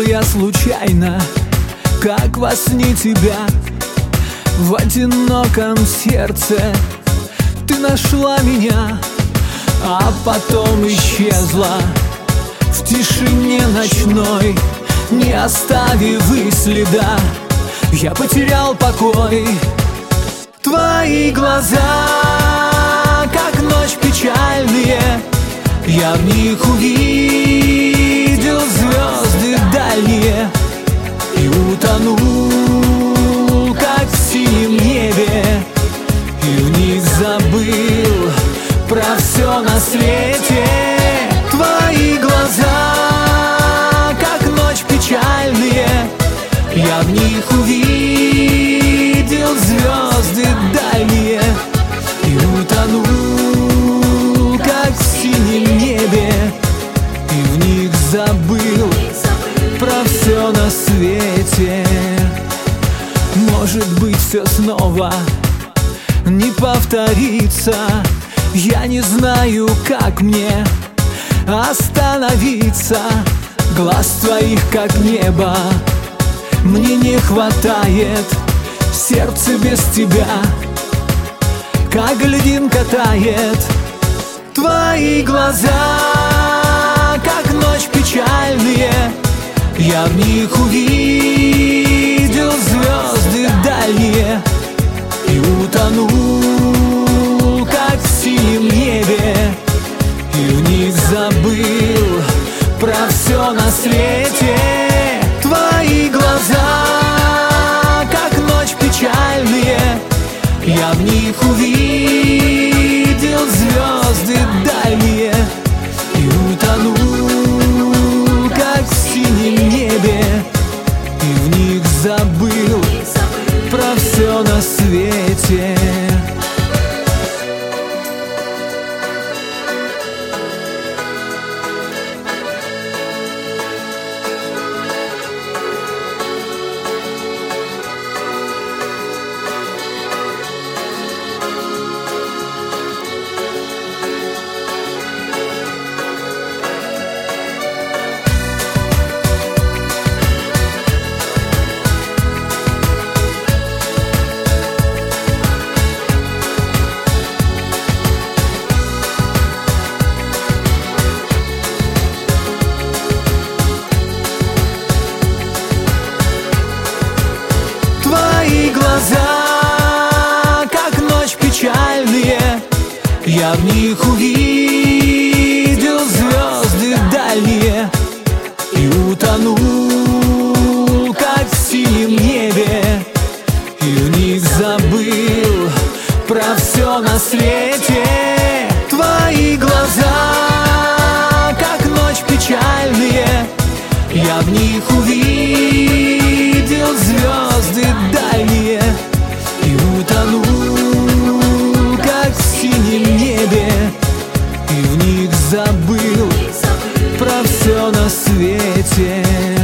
Встретил я случайно, как во сне тебя, в одиноком сердце ты нашла меня, а потом исчезла в тишине ночной, не оставив и следа. Я потерял покой. Твои глаза, как ночь печальные, я в них увидел звезды дальние и утонул, как в синем небе, и в них забыл про все на свете. Твои глаза, как ночь печальные, я в них увидел звезды дальние и утонул, как в синем небе, и в них забыл про все на свете. Может быть, все снова не повторится. Я не знаю, как мне остановиться. Глаз твоих, как небо, мне не хватает. Сердце без тебя, как льдинка тает. Твои глаза, как ночь печальные, я в них увидел звезды дальние и утонул, как в синем небе, и в них забыл про все на свете. Твои глаза, как ночь печальные, я в них увидел звезды дальние и утонул, как в синем небе, и в них забыл про все на свете. Твои глаза, как ночь печальные, я в них увидел звезды дальние и утонул, как в синем небе, и в них забыл про все на свете. Твои глаза, как ночь печальные, я в них увидел звезды дальние и утонул, как в синем небе, и в них забыл про все на свете.